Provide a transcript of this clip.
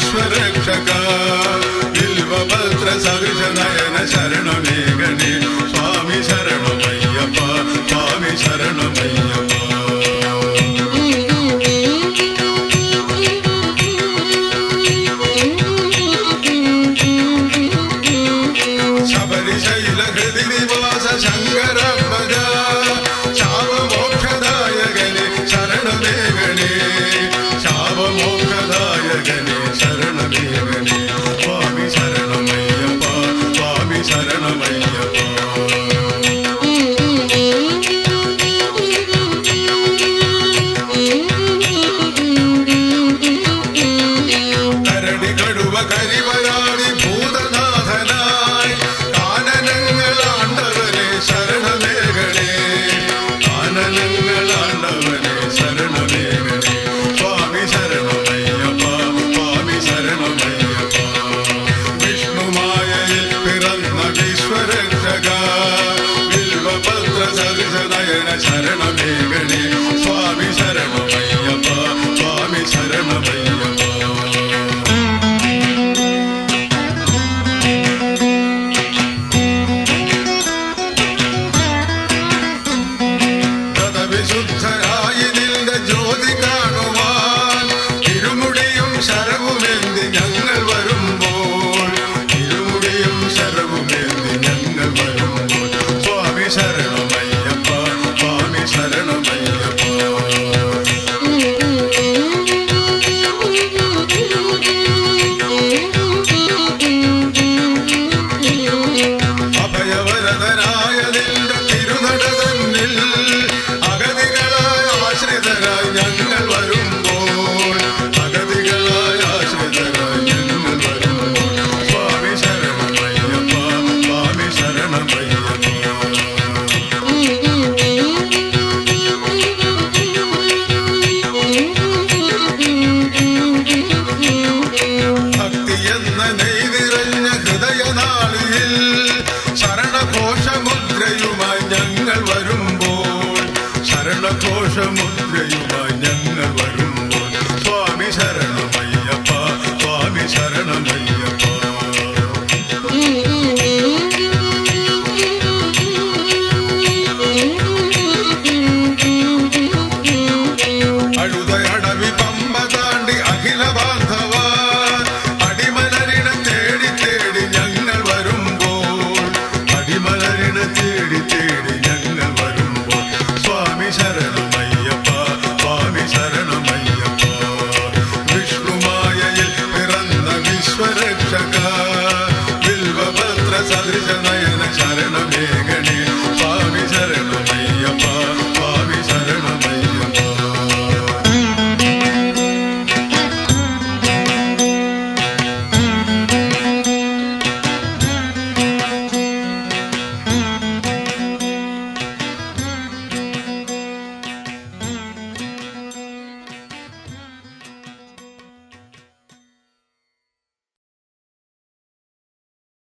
വിശ്വരക്ഷക ബിൽവപത്ര സദൃശ നയന ശരണമേഘനേ സ്വാമി ശരണമയ്യപ്പ സ്വാമി ശരണമയ്യപ്പ ശബരിശൈലഹൃതി നിവാസ ശങ്കര ഭജ ശാപമോക്ഷദായകനേ ശരണമേഘനേ ശാപമോക്ഷദായകനേ ശരണമേഘനേ സ്വാമി ശരണമയ്യപ്പ സ്വാമി ശരണമയ്യപ്പ കരടി കടുവ കരിവരാടി ഭൂതനാഥനായി കാനനങ്ങളാണ്ടവനെ ശരണമേഘനേ കാനനങ്ങളാണ്ടവനെ ശരണമേഘനേ സ്വാമി ശരണമയ്യപ്പ സ്വാമി ശരണമയ്യപ്പ വിഷ്ണുമായയിൽ പിറന്ന വിശ്വരക്ഷക ബിൽവപത്ര സദൃശ നയന ശരണമേഘനേ സ്വാമി ശരണമയ്യപ്പ സ്വാമി ശരണമയ്യപ്പ വിശുദ്ധരായി നിന്റെ ജ്യോതി കാണുവാൻ ഇരുമുടിയും ശരവുമേന്തി ഞങ്ങൾ വരുമ്പോൾ ഇരുമുടിയും ശരവുമേന്തി ഞങ്ങൾ വരുമ്പോൾ സ്വാമി ശരണമയ്യപ്പ സ്വാമി ശരണമയ്യപ്പ അഭയവരദനായ നിന്റെ തിരുനട തന്നിൽ ആശ്രിതരായി ഞങ്ങൾ വരുമ്പോൾ അഗതികളായ ആശ്രിതരായി ഞങ്ങൾ വരുമ്പോൾ സ്വാമി ശരണമയ്യപ്പ സ്വാമി ശരണമയ്യപ്പ ഭക്തി എന്ന നെയ്തിറഞ്ഞ ഹൃദയനാളിയിൽ ശരണഘോഷമുദ്രയുമായി ഞങ്ങൾ വരുമ്പോൾ ശരണഘോഷമുദ്രയുമായി ഞങ്ങൾ വരുമ്പോൾ സ്വാമി ശരണമയ്യപ്പ സ്വാമി ശരണമയ്യപ്പ